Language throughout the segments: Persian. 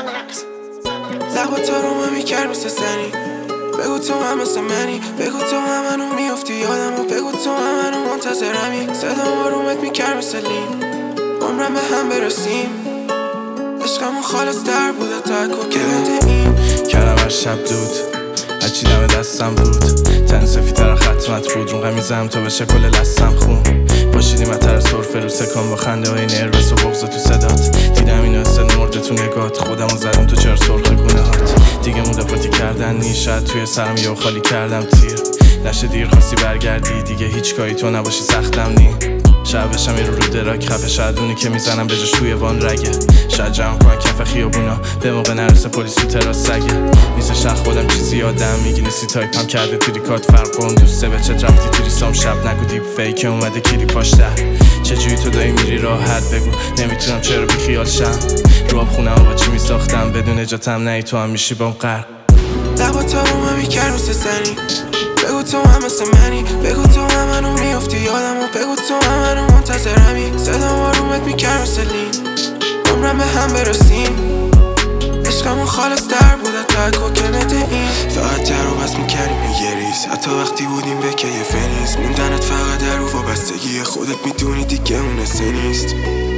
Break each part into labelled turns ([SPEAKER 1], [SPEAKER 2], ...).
[SPEAKER 1] لغو تا رو من میکرد مثل زنی. بگو تو هم مثل منی، بگو تو هم منو میافتی یادمو، بگو تو هم منو منتظرمی. صدام آرومت میکرد مثل لین، عمرم به هم برسیم. عشقمون خالص در بوده تا کوکبت این.
[SPEAKER 2] کردم هر شب دود، هرچی دم دستم بود. تن سفیدتر ختمت بود، رو قمیزم تا بشه کل لستم خون. باشیدیم اتر سرفه رو سکان با خنده های نروس و بغض تو صدات. دیدم اینو حسن مرده تو نگات، خودمو زدم تو چرا سرخ گونه هات. دیگه موده پاتی کردن نیست، شاید توی سرم یهو خالی کردم تیر. نشه دیر خواستی برگردی، دیگه هیچ کاری تو نباشی سختم نی. شاید بشم یه رو دراک خفه، شاید اونی که میزنم بجاش توی وان رگه. شاید جمع کنم کف خیابونا به موقع نرسه پلیس تو تراس سگه. نیست شخ خودم چیزی یادم میگی نیستی تایپم کرده توی کات فرق کن. دوسته به چت رفتی توی سام شب نگو دیپ فیک اومده کلی پاشته. چجوری تو دایی میری راحت بگو، نمیتونم چرا بی خیال شم. رو آب خونم با چی میساختم بدون اجاتم نه تو هم میشی بام غرق.
[SPEAKER 1] لغو تا رو من میکرد مثل زنی. بگو تو هم مثل منی، بگو تو هم منو میافتی یادمو، بگو تو هم منو منتظرمی. صدام آرومت میکرد مثل لین، عمرم به هم برسیم. عشقمون خالص در بوده تا کوکبت این. فقط در رو بس میکردیم یه ریز، حتی وقتی بودیم به کیف نیست. موندنت فقط در رو وابستگی خودت میدونی دیگه اون حسه نیست.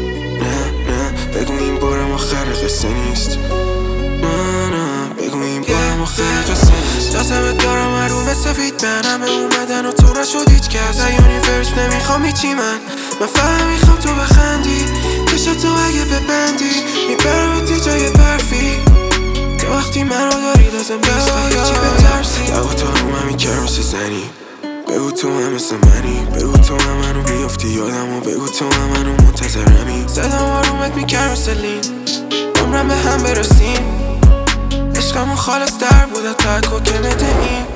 [SPEAKER 1] نه بگو این بارم آخر قصه نیست. نه بگو این بارم آخر قصه نیست. لازمت دارم رو به سفید منم اومدن و تو نشد هیچ کس. یونیورس نمیخوام هیچی من فقط میخوام تو بخندی. کشت تو اگه ببندی میبرمت یه جای برفی. تو وقتی منو داری لازم نیست هیچی بترسی. لغو تا رو من میکرد مثل زنی. بگو تو هم مثل منی، بگو تو هم منو میافتی یادمو، بگو تو هم منو منتظرمی. صدام آرومت میکرد مثل لین، عمرم به هم برسیم. عشقمون خالص در بوده تا کوکبت این.